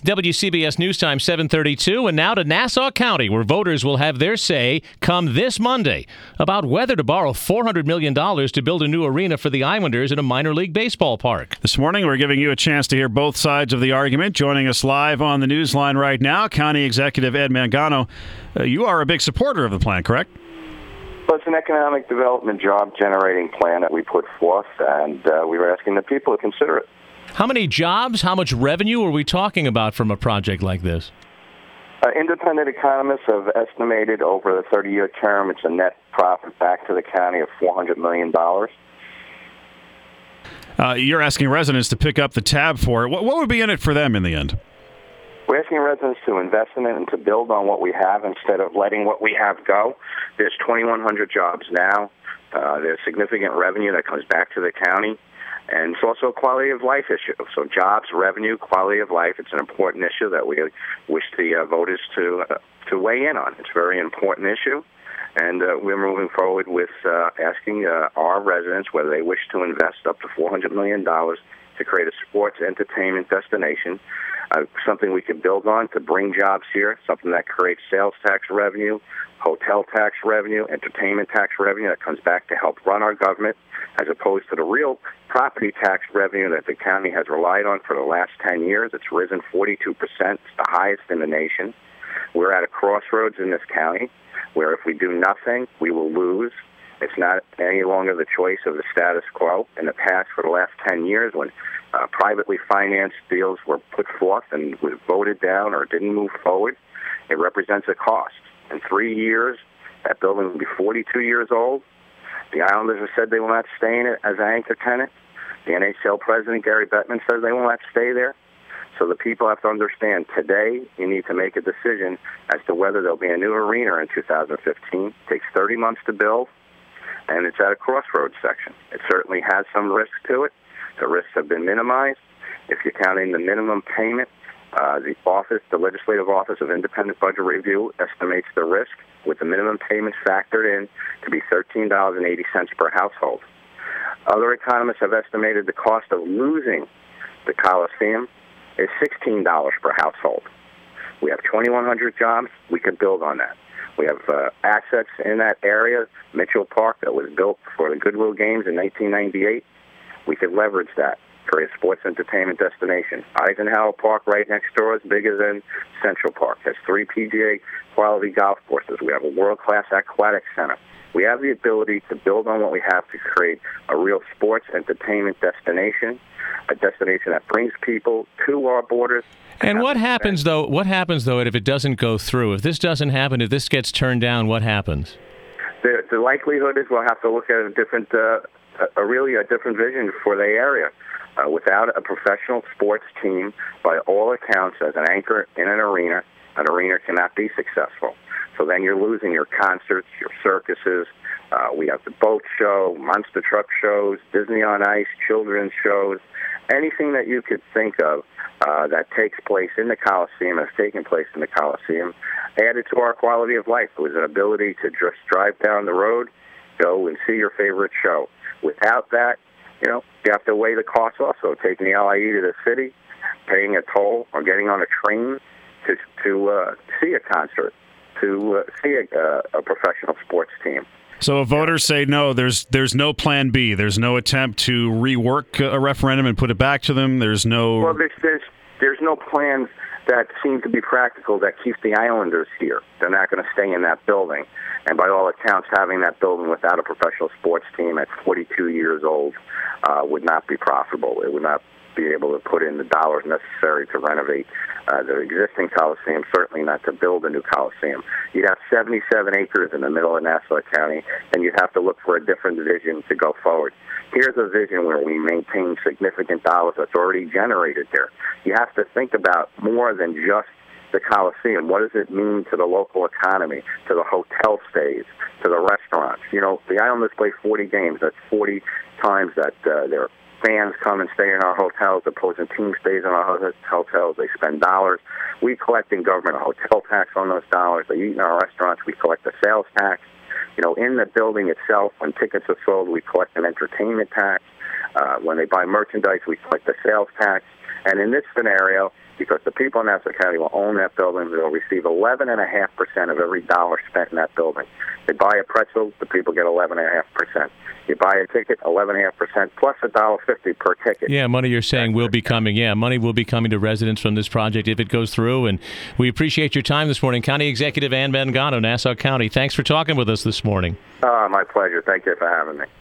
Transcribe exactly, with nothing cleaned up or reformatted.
W C B S News Time seven thirty-two, and now to Nassau County, where voters will have their say come this Monday about whether to borrow four hundred million dollars to build a new arena for the Islanders in a minor league baseball park. This morning, we're giving you a chance to hear both sides of the argument. Joining us live on the news line right now, County Executive Ed Mangano. Uh, you are a big supporter of the plan, correct? Well, it's an economic development job-generating plan that we put forth, and uh, we were asking the people to consider it. How many jobs, how much revenue are we talking about from a project like this? Uh, independent economists have estimated over the thirty-year term it's a net profit back to the county of four hundred million dollars. Uh, you're asking residents to pick up the tab for it. What, what would be in it for them in the end? We're asking residents to invest in it and to build on what we have instead of letting what we have go. There's twenty-one hundred jobs now. Uh, there's significant revenue that comes back to the county. And it's also a quality of life issue. So jobs, revenue, quality of life, it's an important issue that we wish the uh, voters to uh, to weigh in on. It's a very important issue. And uh, we're moving forward with uh, asking uh, our residents whether they wish to invest up to four hundred million dollars to create a sports entertainment destination, uh, something we can build on to bring jobs here, something that creates sales tax revenue, hotel tax revenue, entertainment tax revenue that comes back to help run our government, as opposed to the real property tax revenue that the county has relied on for the last ten years. It's risen forty-two percent. It's the highest in the nation. We're at a crossroads in this county where if we do nothing, we will lose. It's not any longer the choice of the status quo. In the past, for the last ten years, when uh, privately financed deals were put forth and was voted down or didn't move forward, it represents a cost. In three years, that building will be forty-two years old. The Islanders have said they will not stay in it as an anchor tenant. The N H L president, Gary Bettman, says they will not stay there. So the people have to understand today you need to make a decision as to whether there'll be a new arena in two thousand fifteen. It takes thirty months to build, and it's at a crossroads section. It certainly has some risk to it. The risks have been minimized. If you're counting the minimum payment, uh, the office, the Legislative Office of Independent Budget Review estimates the risk with the minimum payments factored in to be thirteen dollars and eighty cents per household. Other economists have estimated the cost of losing the Coliseum is sixteen dollars per household. We have twenty-one hundred jobs. We could build on that. We have uh, assets in that area, Mitchell Park, that was built for the Goodwill Games in nineteen ninety-eight. We could leverage that for a sports entertainment destination. Eisenhower Park right next door is bigger than Central Park. Has three P G A quality golf courses. We have a world-class aquatic center. We have the ability to build on what we have to create a real sports entertainment destination, a destination that brings people to our borders. And what happens, though, what happens, though, if it doesn't go through? If this doesn't happen, if this gets turned down, what happens? The, the likelihood is we'll have to look at a different, uh, a, a really a different vision for the area. Uh, without a professional sports team, by all accounts, as an anchor in an arena, an arena cannot be successful. So then you're losing your concerts, your circuses. Uh, we have the boat show, monster truck shows, Disney on Ice, children's shows, anything that you could think of uh, that takes place in the Coliseum, has taken place in the Coliseum, added to our quality of life. It was an ability to just drive down the road, go and see your favorite show. Without that, you know, you have to weigh the costs also, taking the L I E to the city, paying a toll, or getting on a train to to uh, see a concert, to uh, see a, uh, a professional sports team. So if voters say no, there's there's no plan B. There's no attempt to rework a referendum and put it back to them. There's no... Well, there's, there's, there's no plans that seem to be practical that keeps the Islanders here. They're not going to stay in that building. And by all accounts, having that building without a professional sports team at forty-two years old uh, would not be profitable. It would not be able to put in the dollars necessary to renovate uh, the existing Coliseum, certainly not to build a new Coliseum. You'd have seventy-seven acres in the middle of Nassau County, and you'd have to look for a different vision to go forward. Here's a vision where we maintain significant dollars that's already generated there. You have to think about more than just the Coliseum. What does it mean to the local economy, to the hotel stays, to the restaurants? You know, the Islanders play forty games. That's forty times that uh, their fans come and stay in our hotels. The opposing team stays in our hotels. They spend dollars. We collect in government a hotel tax on those dollars. They eat in our restaurants. We collect a sales tax. You know, in the building itself, when tickets are sold, we collect an entertainment tax. Uh, when they buy merchandise, we collect a sales tax. And in this scenario, because the people in Nassau County will own that building. They'll receive eleven point five percent of every dollar spent in that building. They buy a pretzel, the people get eleven point five percent. You buy a ticket, eleven point five percent, plus one dollar fifty per ticket. Yeah, money you're saying will be coming. Yeah, money will be coming to residents from this project if it goes through. And we appreciate your time this morning. County Executive Ann Mangano, Nassau County, thanks for talking with us this morning. Uh, my pleasure. Thank you for having me.